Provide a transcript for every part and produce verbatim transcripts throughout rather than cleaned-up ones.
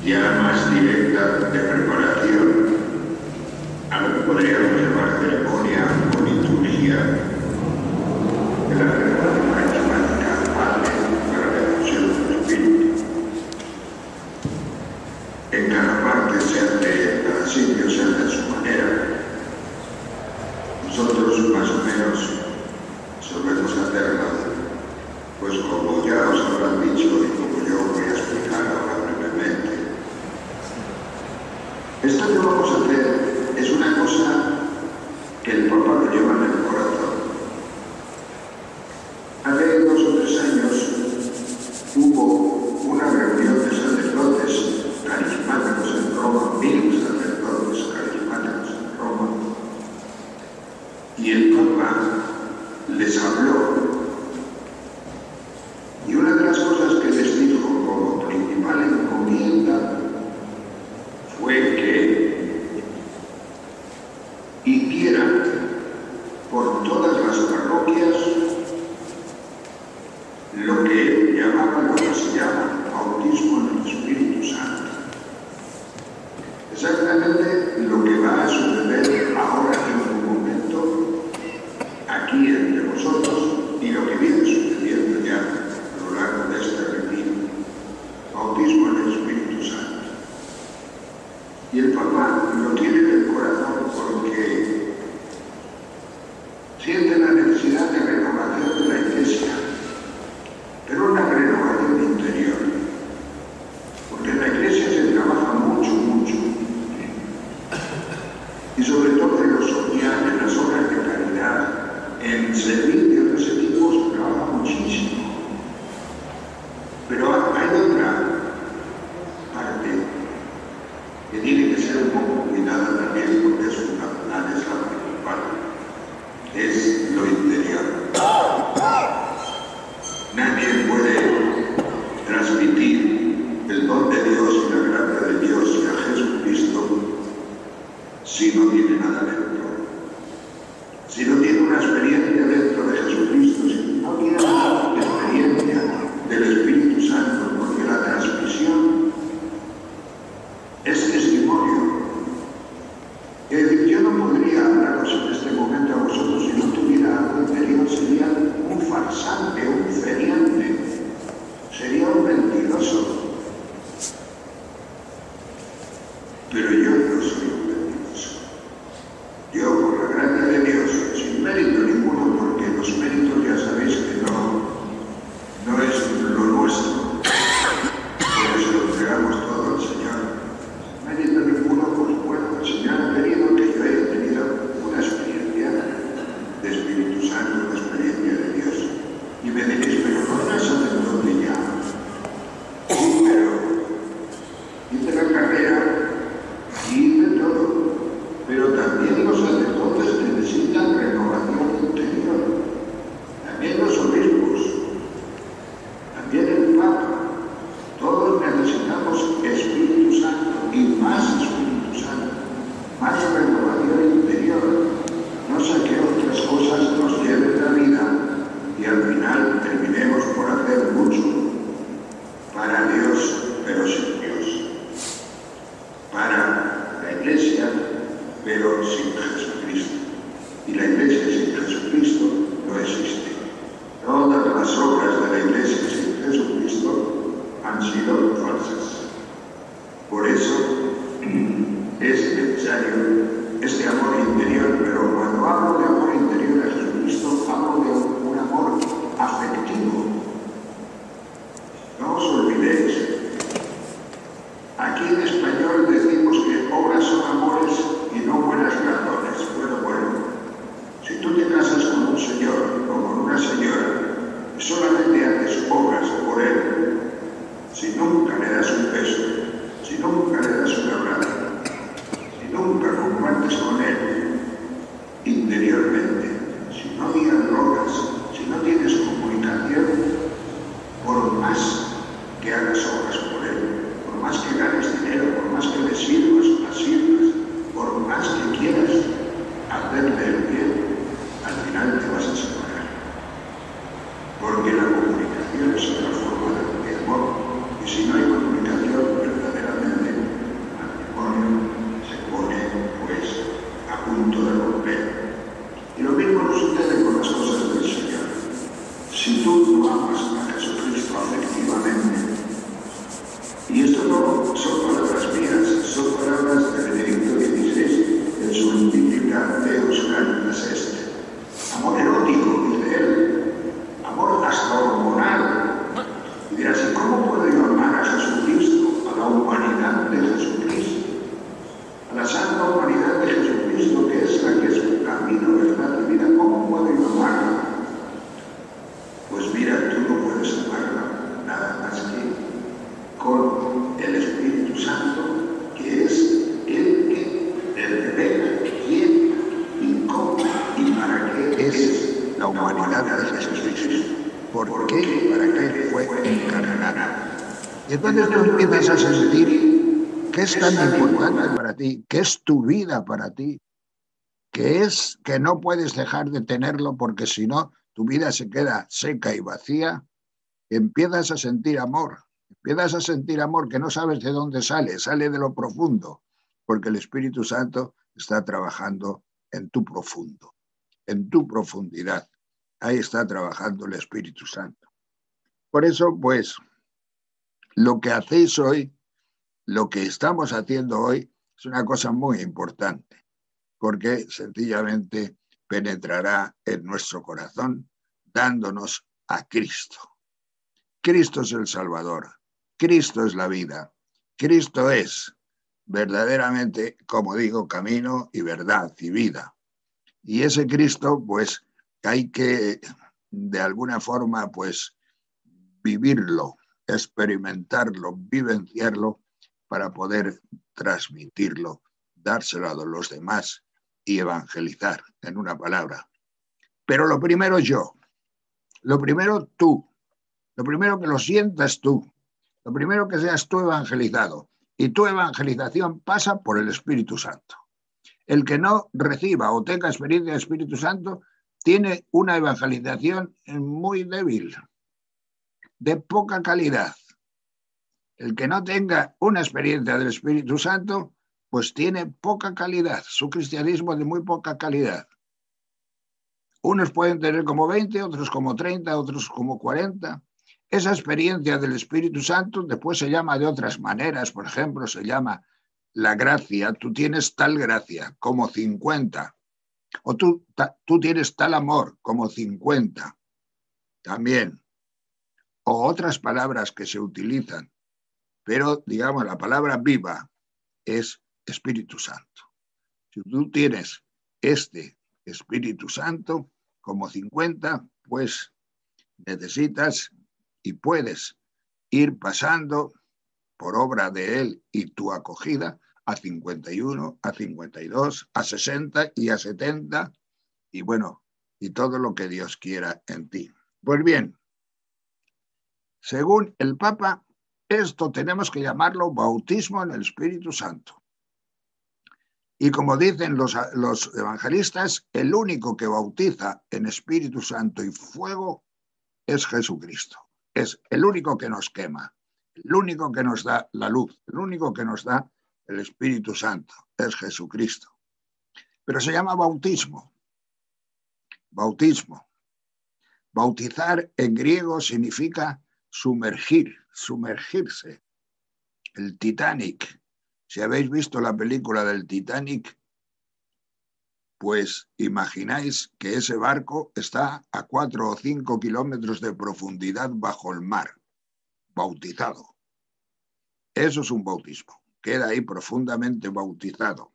ya más directa de preparación a lo que podríamos llamar ceremonia o liturgia de la renovación carismática Padre para la efusión del Espíritu. En cada parte se hace, en cada sitio se hace a su manera. Nosotros más o menos solemos hacerlo, pues como ya os habrán dicho y como yo voy a explicar ahora brevemente. Esto que vamos a hacer es una cosa que el Papa lo lleva en el corazón. Hace dos o tres años hubo una reunión de sacerdotes carismáticos en Roma, mil sacerdotes carismáticos en Roma, y el Papa les habló. Y una de las cosas que les dijo como principal encomienda fue que hicieran por todas las parroquias lo que él llamaba, lo que se llama bautismo en el Espíritu Santo. Exactamente lo que va a suceder ahora en un momento aquí entre vosotros y lo que viene sucediendo ya a lo largo de este retiro. Bautismo en el Espíritu Santo. Y el Papa lo tiene en el corazón porque siente la necesidad de renovación de la Iglesia, pero una renovación interior. Porque en la Iglesia se trabaja mucho, mucho. Y sobre todo en lo social, en las obras de caridad, en servicios de ese tipo se trabaja muchísimo. Pero hay otra parte que tiene que ser un poco cuidada también porque es fundamental, es la principal, es lo interior. Nadie puede transmitir el don de Dios y la gracia de Dios y a Jesucristo si no tiene nada dentro. Si no tiene una experiencia dentro de Jesucristo, si no tiene una experiencia del Espíritu Santo, porque la transmisión es testimonio. Es decir, yo no podría hablaros en este momento a vosotros si no tuviera algo interior, sería un farsante, un feriante, sería un mentiroso. Pero yo no soy un mentiroso. Yo, por la gracia de Dios, sin mérito ninguno, porque los méritos ya sabéis que no, no es lo nuestro, por eso lo entregamos todo al Señor. Sin mérito ninguno, pues bueno, el Señor ha querido que yo haya tenido una experiencia de Espíritu Santo, una experiencia de Dios. Y me diréis, pero no eres sacerdote ya. Sí, pero hice la carrera y hice todo. Pero también los sacerdotes necesitan renovación interior. También los obispos. También el Papa. Todos necesitamos Espíritu Santo y más Espíritu Santo. Más renovación interior. No sé qué otras cosas nos lleven la vida y al final terminemos por hacer mucho para Dios, pero sin Dios. Para la Iglesia, pero sin Jesucristo. Y la Iglesia sin Jesucristo no existe. Todas las obras de la Iglesia sin Jesucristo han sido falsas. Por eso es necesario este amor interior, pero cuando hablo de amor interior a Jesucristo, hablo de un amor afectivo. No os olvidéis. Aquí en español decimos que obras son amores y no buenas razones. Bueno, bueno, si tú te casas con un señor o con una señora y solamente haces obras por él, si nunca le das un beso, si nunca le das un abrazo, si nunca compartes con él interiormente, si no dialogas, si no tienes comunicación, por más que hagas obras por él, por más que ganes dinero, por más que le sirvas o la sirvas, por más que quieras hacerle el bien, al final te vas a separar. Porque la comunicación es otra forma de amor. Y si no hay comunicación, verdaderamente la humanidad de Jesucristo. ¿Por qué? ¿Para qué fue encarnado? Y entonces tú empiezas a sentir que es tan importante para ti, que es tu vida para ti, que es que no puedes dejar de tenerlo porque si no, tu vida se queda seca y vacía. Empiezas a sentir amor, empiezas a sentir amor que no sabes de dónde sale, sale de lo profundo, porque el Espíritu Santo está trabajando en tu profundo, en tu profundidad. Ahí está trabajando el Espíritu Santo. Por eso, pues, lo que hacéis hoy, lo que estamos haciendo hoy, es una cosa muy importante, porque sencillamente penetrará en nuestro corazón, dándonos a Cristo. Cristo es el Salvador, Cristo es la vida, Cristo es verdaderamente, como digo, camino y verdad y vida. Y ese Cristo, pues, hay que, de alguna forma, pues, vivirlo, experimentarlo, vivenciarlo, para poder transmitirlo, dárselo a los demás y evangelizar, en una palabra. Pero lo primero yo, lo primero tú, lo primero que lo sientas tú, lo primero que seas tú evangelizado. Y tu evangelización pasa por el Espíritu Santo. El que no reciba o tenga experiencia del Espíritu Santo tiene una evangelización muy débil, de poca calidad. El que no tenga una experiencia del Espíritu Santo, pues tiene poca calidad. Su cristianismo es de muy poca calidad. Unos pueden tener como veinte, otros como treinta, otros como cuarenta. Esa experiencia del Espíritu Santo después se llama de otras maneras. Por ejemplo, se llama la gracia. Tú tienes tal gracia como cincuenta. O tú, ta, tú tienes tal amor como cincuenta. También. O otras palabras que se utilizan. Pero, digamos, la palabra viva es Espíritu Santo. Si tú tienes este Espíritu Santo como cincuenta, pues necesitas y puedes ir pasando por obra de Él y tu acogida a cincuenta y uno, a cincuenta y dos, a sesenta y a setenta, y bueno, y todo lo que Dios quiera en ti. Pues bien, según el Papa, esto tenemos que llamarlo bautismo en el Espíritu Santo. Y como dicen los, los evangelistas, el único que bautiza en Espíritu Santo y fuego es Jesucristo. Es el único que nos quema, el único que nos da la luz, el único que nos da el Espíritu Santo, es Jesucristo. Pero se llama bautismo. Bautismo. Bautizar en griego significa sumergir, sumergirse. El Titanic. Si habéis visto la película del Titanic, pues imagináis que ese barco está a cuatro o cinco kilómetros de profundidad bajo el mar, bautizado. Eso es un bautismo, queda ahí profundamente bautizado.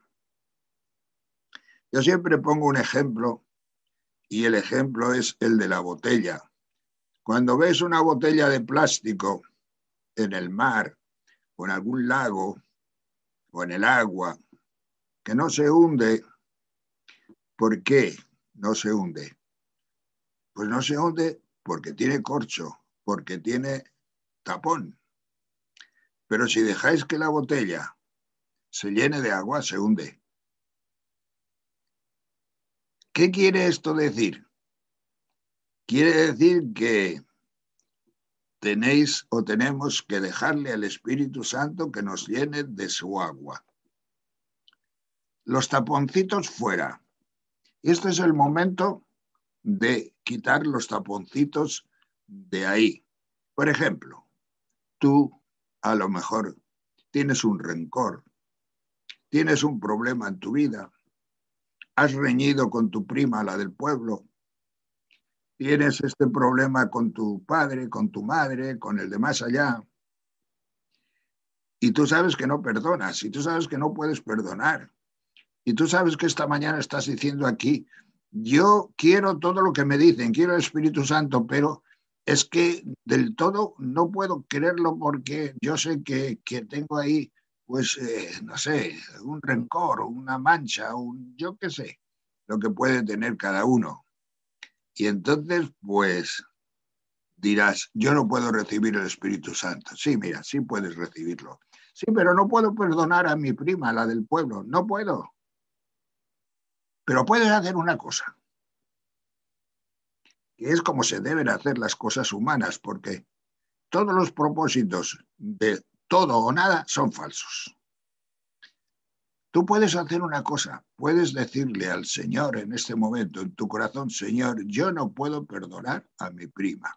Yo siempre pongo un ejemplo, y el ejemplo es el de la botella. Cuando ves una botella de plástico en el mar, o en algún lago, o en el agua, que no se hunde, ¿por qué no se hunde? Pues no se hunde porque tiene corcho, porque tiene tapón. Pero si dejáis que la botella se llene de agua, se hunde. ¿Qué quiere esto decir? Quiere decir que tenéis o tenemos que dejarle al Espíritu Santo que nos llene de su agua. Los taponcitos fuera. Este es el momento de quitar los taponcitos de ahí. Por ejemplo, tú a lo mejor tienes un rencor, tienes un problema en tu vida, has reñido con tu prima, la del pueblo, tienes este problema con tu padre, con tu madre, con el de más allá, y tú sabes que no perdonas, y tú sabes que no puedes perdonar, y tú sabes que esta mañana estás diciendo aquí, yo quiero todo lo que me dicen, quiero el Espíritu Santo, pero es que del todo no puedo quererlo porque yo sé que, que tengo ahí, pues, eh, no sé, un rencor, una mancha, un, yo qué sé, lo que puede tener cada uno. Y entonces, pues, dirás, yo no puedo recibir el Espíritu Santo. Sí, mira, sí puedes recibirlo. Sí, pero no puedo perdonar a mi prima, la del pueblo. No puedo. Pero puedes hacer una cosa, que es como se deben hacer las cosas humanas, porque todos los propósitos de todo o nada son falsos. Tú puedes hacer una cosa, puedes decirle al Señor en este momento, en tu corazón, Señor, yo no puedo perdonar a mi prima,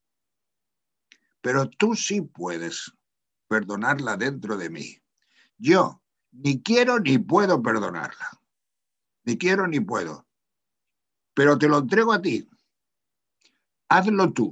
pero tú sí puedes perdonarla dentro de mí. Yo ni quiero ni puedo perdonarla, ni quiero ni puedo, pero te lo entrego a ti. Hazlo tú.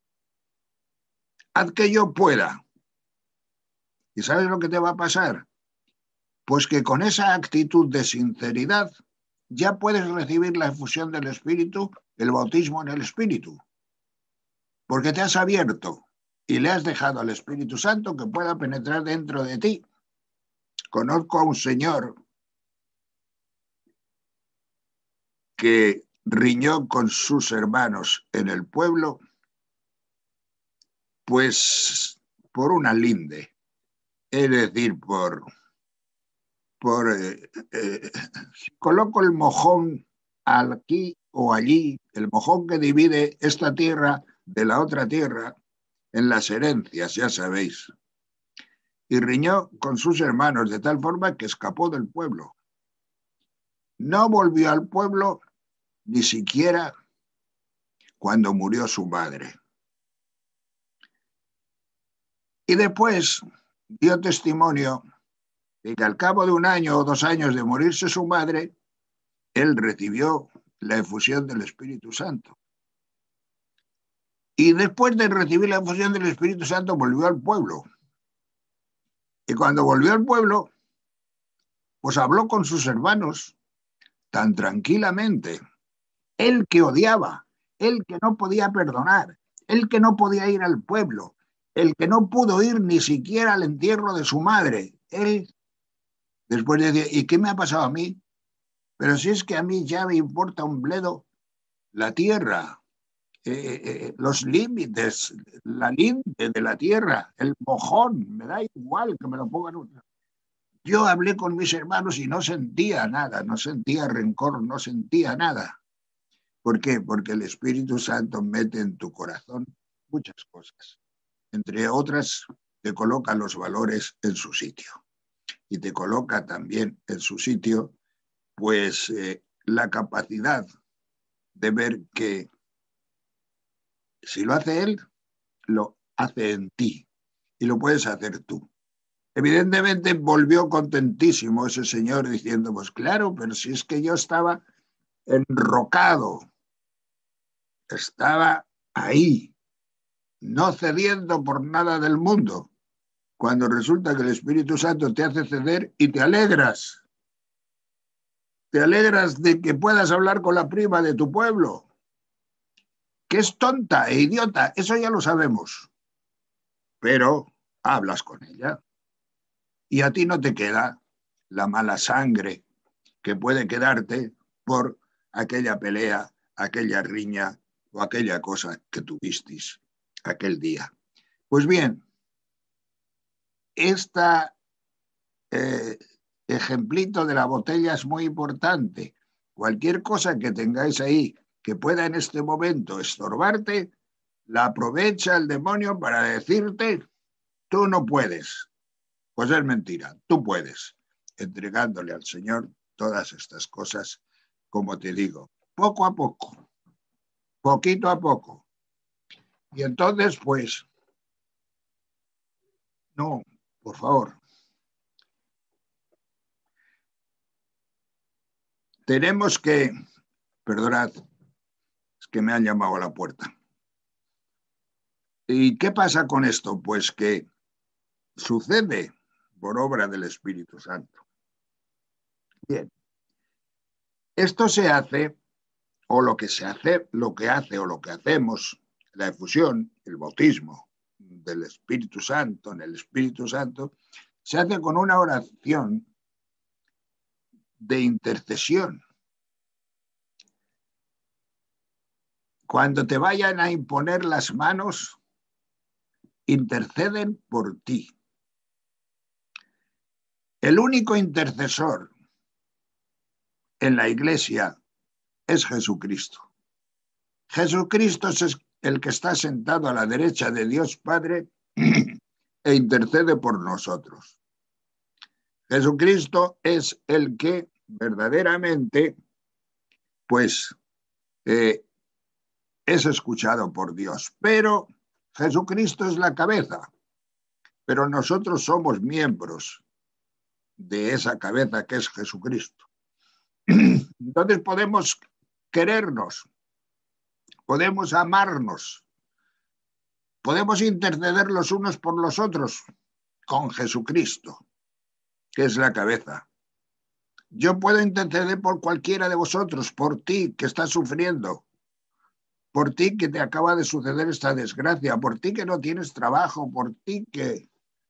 Haz que yo pueda. ¿Y sabes lo que te va a pasar? Pues que con esa actitud de sinceridad ya puedes recibir la efusión del Espíritu, el bautismo en el Espíritu, porque te has abierto y le has dejado al Espíritu Santo que pueda penetrar dentro de ti. Conozco a un señor que riñó con sus hermanos en el pueblo, pues por una linde, es decir, por, por eh, eh, si coloco el mojón aquí o allí, el mojón que divide esta tierra de la otra tierra, en las herencias, ya sabéis, y riñó con sus hermanos de tal forma que escapó del pueblo. No volvió al pueblo ni siquiera cuando murió su madre. Y después dio testimonio de que al cabo de un año o dos años de morirse su madre, él recibió la efusión del Espíritu Santo. Y después de recibir la efusión del Espíritu Santo, volvió al pueblo. Y cuando volvió al pueblo, pues habló con sus hermanos tan tranquilamente. Él que odiaba, él que no podía perdonar, él que no podía ir al pueblo, el que no pudo ir ni siquiera al entierro de su madre. Él después decía, ¿y qué me ha pasado a mí? Pero si es que a mí ya me importa un bledo la tierra, eh, eh, los límites, la linde de la tierra, el mojón, me da igual que me lo pongan. Yo hablé con mis hermanos y no sentía nada, no sentía rencor, no sentía nada. ¿Por qué? Porque el Espíritu Santo mete en tu corazón muchas cosas. Entre otras, te coloca los valores en su sitio. Y te coloca también en su sitio, pues, eh, la capacidad de ver que si lo hace él, lo hace en ti. Y lo puedes hacer tú. Evidentemente volvió contentísimo ese señor diciendo, pues claro, pero si es que yo estaba enrocado, estaba ahí, no cediendo por nada del mundo, cuando resulta que el Espíritu Santo te hace ceder y te alegras. Te alegras de que puedas hablar con la prima de tu pueblo, que es tonta e idiota, eso ya lo sabemos, pero hablas con ella y a ti no te queda la mala sangre que puede quedarte por aquella pelea, aquella riña o aquella cosa que tuvisteis aquel día. Pues bien, este eh, ejemplito de la botella es muy importante. Cualquier cosa que tengáis ahí que pueda en este momento estorbarte, la aprovecha el demonio para decirte, tú no puedes. Pues es mentira, tú puedes, entregándole al Señor todas estas cosas, como te digo, poco a poco, poquito a poco. Y entonces, pues, no, por favor, tenemos que, perdonad, es que me han llamado a la puerta. ¿Y qué pasa con esto? Pues que sucede por obra del Espíritu Santo. Bien, esto se hace, o lo que se hace, lo que hace o lo que hacemos, la efusión, el bautismo del Espíritu Santo, en el Espíritu Santo, se hace con una oración de intercesión. cuando te vayan a imponer las manos, interceden por ti. El único intercesor en la Iglesia es Jesucristo. Jesucristo es el que está sentado a la derecha de Dios Padre e intercede por nosotros. Jesucristo es el que verdaderamente, pues, eh, es escuchado por Dios. Pero Jesucristo es la cabeza, pero nosotros somos miembros de esa cabeza que es Jesucristo. Entonces podemos querernos, podemos amarnos, podemos interceder los unos por los otros con Jesucristo, que es la cabeza. Yo puedo interceder por cualquiera de vosotros, por ti que estás sufriendo, por ti que te acaba de suceder esta desgracia, por ti que no tienes trabajo, por ti que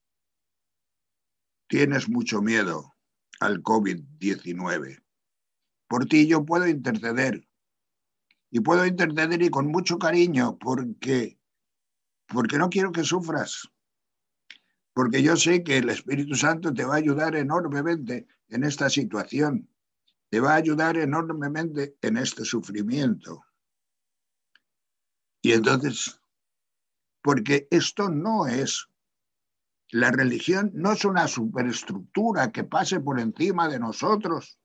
tienes mucho miedo al COVID diecinueve. Por ti yo puedo interceder. Y puedo interceder y con mucho cariño porque, porque no quiero que sufras. Porque yo sé que el Espíritu Santo te va a ayudar enormemente en esta situación. Te va a ayudar enormemente en este sufrimiento. Y entonces, porque esto no es, la religión no es una superestructura que pase por encima de nosotros,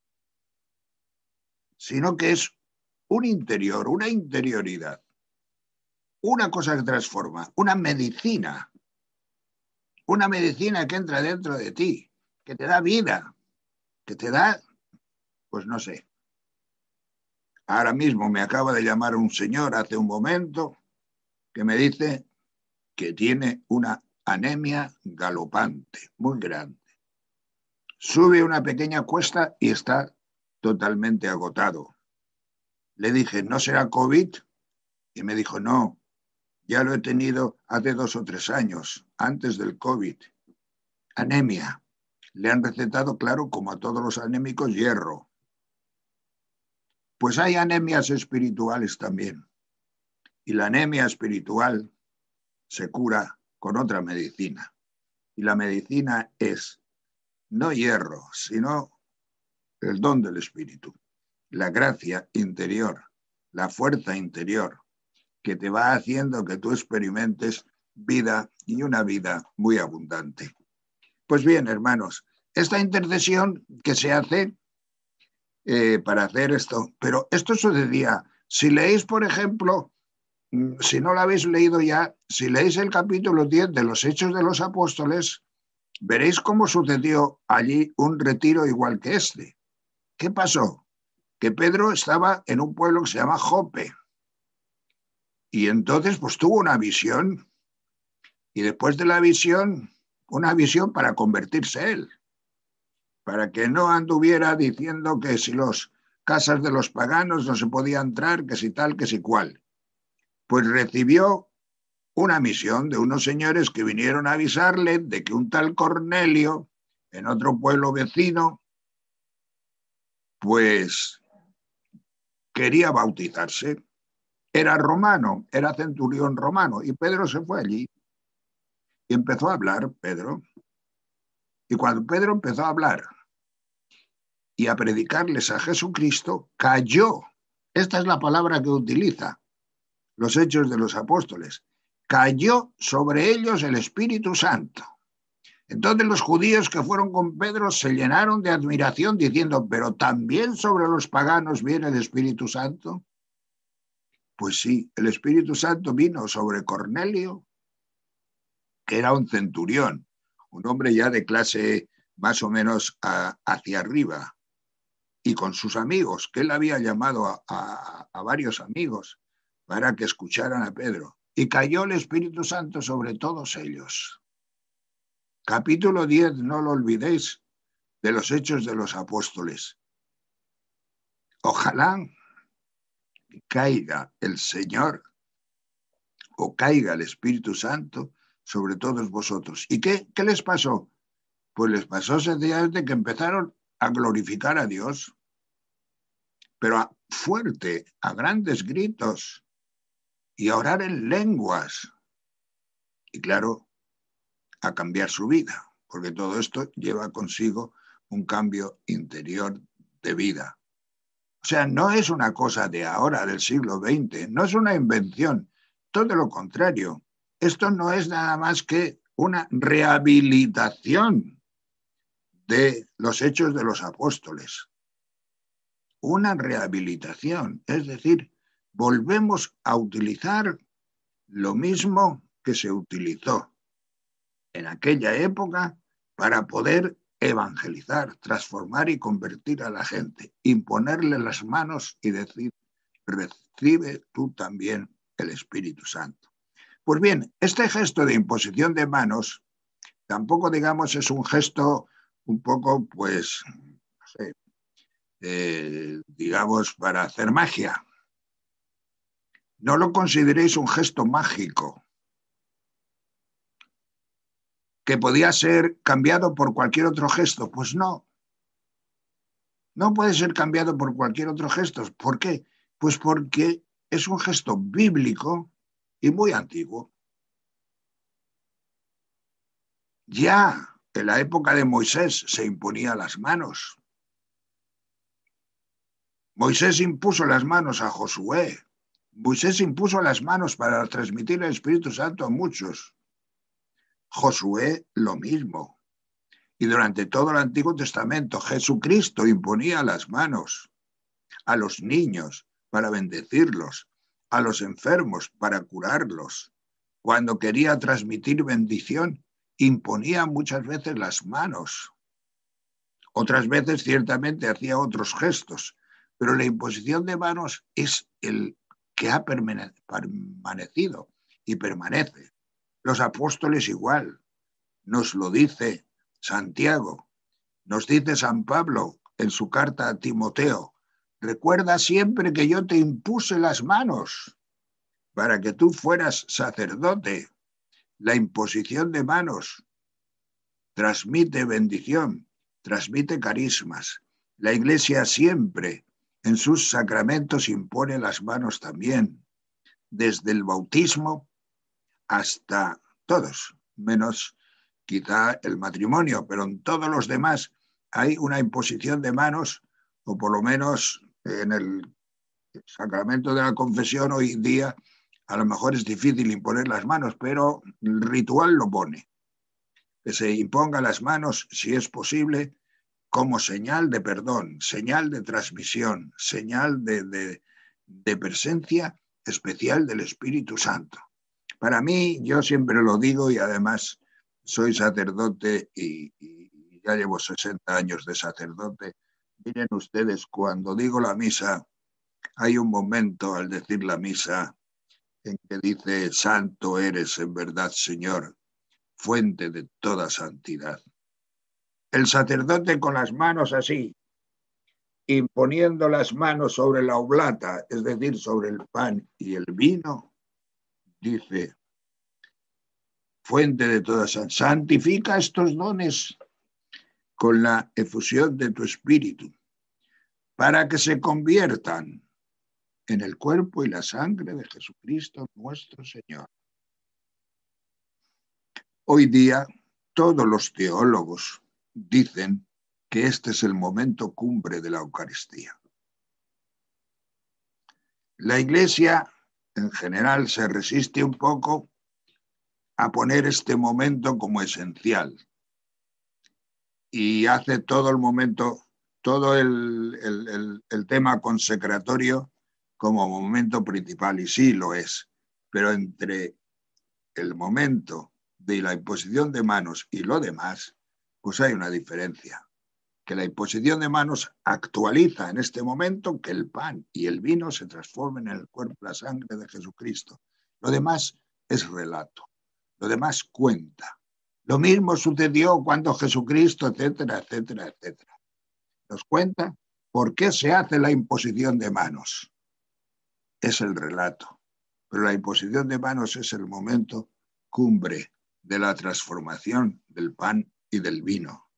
sino que es un interior, una interioridad, una cosa que transforma, una medicina, una medicina que entra dentro de ti, que te da vida, que te da, pues no sé. Ahora mismo me acaba de llamar un señor hace un momento que me dice que tiene una anemia galopante, muy grande. Sube una pequeña cuesta y está totalmente agotado. Le dije, ¿no será COVID? Y me dijo, no, ya lo he tenido hace dos o tres años, antes del COVID. Anemia. Le han recetado, claro, como a todos los anémicos, hierro. Pues hay anemias espirituales también. Y la anemia espiritual se cura con otra medicina. Y la medicina es no hierro, sino el don del Espíritu, la gracia interior, la fuerza interior, que te va haciendo que tú experimentes vida y una vida muy abundante. Pues bien, hermanos, esta intercesión que se hace eh, para hacer esto, pero esto sucedía, si leéis, por ejemplo, si no lo habéis leído ya, si leéis el capítulo diez de los Hechos de los Apóstoles, veréis cómo sucedió allí un retiro igual que este. ¿Qué pasó? Que Pedro estaba en un pueblo que se llama Jope. Y entonces pues tuvo una visión. Y después de la visión, una visión para convertirse él. Para que no anduviera diciendo que si las casas de los paganos no se podía entrar, que si tal, que si cual. Pues recibió una misión de unos señores que vinieron a avisarle de que un tal Cornelio, en otro pueblo vecino, pues quería bautizarse. Era romano, era centurión romano, y Pedro se fue allí. Y empezó a hablar, Pedro. Y cuando Pedro empezó a hablar y a predicarles a Jesucristo, cayó. Esta es la palabra que utiliza los Hechos de los Apóstoles. Cayó sobre ellos el Espíritu Santo. Entonces los judíos que fueron con Pedro se llenaron de admiración diciendo, ¿pero también sobre los paganos viene el Espíritu Santo? Pues sí, el Espíritu Santo vino sobre Cornelio, que era un centurión, un hombre ya de clase más o menos a, hacia arriba, y con sus amigos, que él había llamado a, a, a varios amigos para que escucharan a Pedro. Y cayó el Espíritu Santo sobre todos ellos. Capítulo diez, no lo olvidéis, de los Hechos de los Apóstoles. Ojalá caiga el Señor o caiga el Espíritu Santo sobre todos vosotros. ¿Y qué, qué les pasó? Pues les pasó sencillamente que empezaron a glorificar a Dios, pero a, fuerte, a grandes gritos. y a orar en lenguas. Y claro, a cambiar su vida, porque todo esto lleva consigo un cambio interior de vida. O sea, no es una cosa de ahora, del siglo veinte, no es una invención, todo lo contrario. Esto no es nada más que una rehabilitación de los hechos de los apóstoles. Una rehabilitación, es decir, volvemos a utilizar lo mismo que se utilizó en aquella época para poder evangelizar, transformar y convertir a la gente, imponerle las manos y decir, recibe tú también el Espíritu Santo. Pues bien, este gesto de imposición de manos tampoco, digamos, es un gesto un poco, pues, no sé, eh, digamos, para hacer magia. No lo consideréis un gesto mágico, que podía ser cambiado por cualquier otro gesto. Pues no. No puede ser cambiado por cualquier otro gesto. ¿Por qué? Pues porque es un gesto bíblico y muy antiguo. Ya en la época de Moisés se imponía las manos. Moisés impuso las manos a Josué. Moisés impuso las manos para transmitir el Espíritu Santo a muchos. Josué lo mismo. Y durante todo el Antiguo Testamento, Jesucristo imponía las manos a los niños para bendecirlos, a los enfermos para curarlos. Cuando quería transmitir bendición, imponía muchas veces las manos. Otras veces, ciertamente, hacía otros gestos, pero la imposición de manos es el que ha permanecido y permanece. Los apóstoles igual, nos lo dice Santiago, nos dice San Pablo en su carta a Timoteo, recuerda siempre que yo te impuse las manos para que tú fueras sacerdote. La imposición de manos transmite bendición, transmite carismas. La Iglesia siempre en sus sacramentos impone las manos también, desde el bautismo hasta todos, menos quizá el matrimonio, pero en todos los demás hay una imposición de manos, o por lo menos en el sacramento de la confesión hoy en día a lo mejor es difícil imponer las manos, pero el ritual lo pone. Que se imponga las manos, si es posible, como señal de perdón, señal de transmisión, señal de, de, de presencia especial del Espíritu Santo. Para mí, yo siempre lo digo y además soy sacerdote y, y ya llevo sesenta años de sacerdote. Miren ustedes, cuando digo la misa, hay un momento al decir la misa en que dice, santo eres en verdad, Señor, fuente de toda santidad. El sacerdote con las manos así, imponiendo las manos sobre la oblata, es decir, sobre el pan y el vino, dice, fuente de toda santidad, santifica estos dones con la efusión de tu espíritu, para que se conviertan en el cuerpo y la sangre de Jesucristo nuestro Señor. Hoy día, todos los teólogos dicen que este es el momento cumbre de la Eucaristía. La Iglesia, en general, se resiste un poco a poner este momento como esencial y hace todo el momento, todo el, el, el, el tema consecratorio como momento principal, y sí lo es, pero entre el momento de la imposición de manos y lo demás, pues hay una diferencia, que la imposición de manos actualiza en este momento que el pan y el vino se transformen en el cuerpo y la sangre de Jesucristo. Lo demás es relato, lo demás cuenta. Lo mismo sucedió cuando Jesucristo, etcétera, etcétera, etcétera. Nos cuenta por qué se hace la imposición de manos. Es el relato, pero la imposición de manos es el momento cumbre de la transformación del pan y del vino.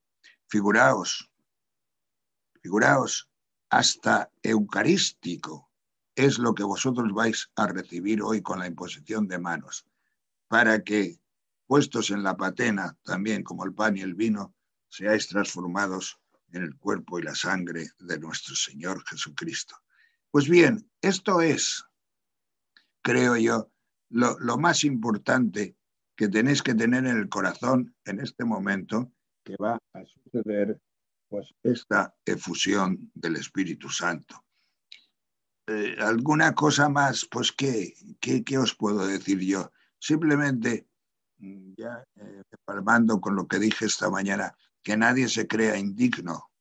Figuraos, figuraos, hasta eucarístico es lo que vosotros vais a recibir hoy con la imposición de manos, para que, puestos en la patena, también como el pan y el vino, seáis transformados en el cuerpo y la sangre de nuestro Señor Jesucristo. Pues bien, esto es, creo yo, lo, lo más importante que tenéis que tener en el corazón en este momento, que va a suceder pues esta efusión del Espíritu Santo. Eh, ¿Alguna cosa más? Pues ¿qué, qué, qué os puedo decir yo? Simplemente, ya eh, palmando con lo que dije esta mañana, que nadie se crea indigno,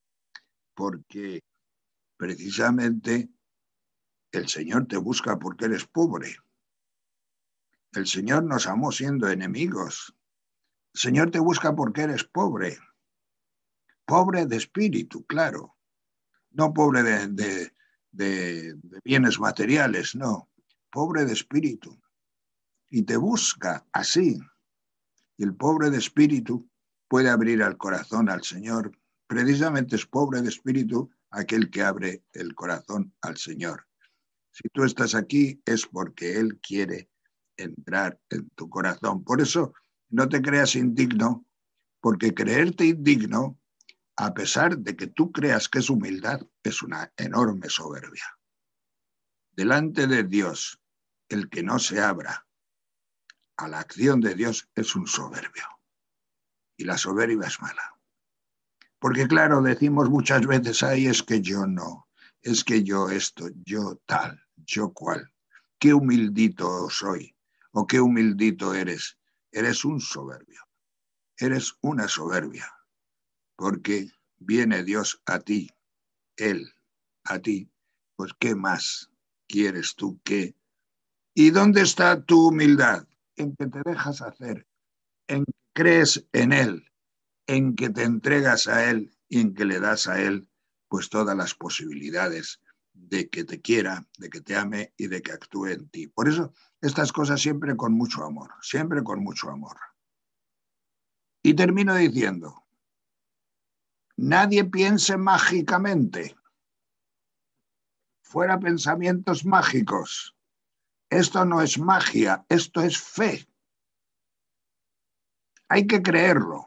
porque precisamente el Señor te busca porque eres pobre. El Señor nos amó siendo enemigos. El Señor te busca porque eres pobre. Pobre de espíritu, claro. No pobre de, de, de, de bienes materiales, no. Pobre de espíritu. Y te busca así. Y el pobre de espíritu puede abrir el corazón al Señor. Precisamente es pobre de espíritu aquel que abre el corazón al Señor. Si tú estás aquí es porque Él quiere entrar en tu corazón. Por eso no te creas indigno, porque creerte indigno, a pesar de que tú creas que es humildad, es una enorme soberbia. Delante de Dios, el que no se abra a la acción de Dios es un soberbio. Y la soberbia es mala. Porque claro, decimos muchas veces, ay, es que yo no, es que yo esto, yo tal, yo cual. Qué humildito soy, o qué humildito eres. Eres un soberbio, eres una soberbia, porque viene Dios a ti, Él a ti, pues ¿qué más quieres tú que? ¿Y dónde está tu humildad? En que te dejas hacer, en que crees en Él, en que te entregas a Él y en que le das a Él pues todas las posibilidades de que te quiera, de que te ame y de que actúe en ti. Por eso estas cosas siempre con mucho amor, siempre con mucho amor. Y termino diciendo, nadie piense mágicamente, fuera pensamientos mágicos. Esto no es magia, esto es fe. Hay que creerlo.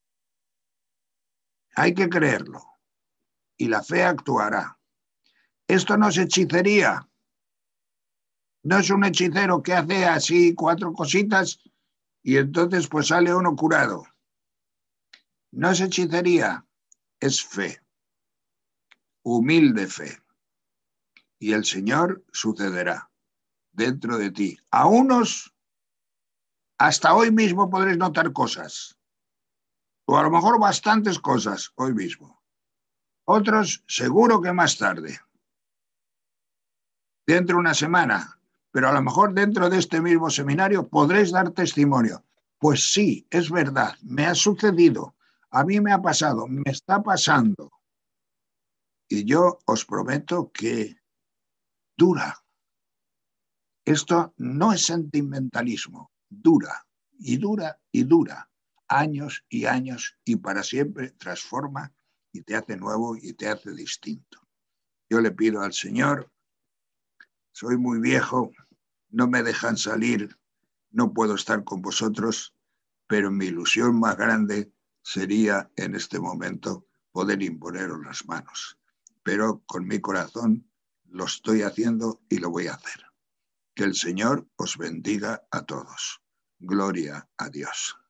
Hay que creerlo. Y la fe actuará. Esto no es hechicería. No es un hechicero que hace así cuatro cositas y entonces pues sale uno curado. No es hechicería, es fe. Humilde fe. Y el Señor sucederá dentro de ti. A unos, hasta hoy mismo podréis notar cosas. O a lo mejor bastantes cosas hoy mismo. Otros seguro que más tarde. Dentro de una semana. Pero a lo mejor dentro de este mismo seminario podréis dar testimonio. Pues sí, es verdad, me ha sucedido, a mí me ha pasado, me está pasando. Y yo os prometo que dura. Esto no es sentimentalismo, dura, y dura, y dura. Años y años, y para siempre transforma y te hace nuevo y te hace distinto. Yo le pido al Señor, soy muy viejo, no me dejan salir, no puedo estar con vosotros, pero mi ilusión más grande sería en este momento poder imponeros las manos. Pero con mi corazón lo estoy haciendo y lo voy a hacer. Que el Señor os bendiga a todos. Gloria a Dios.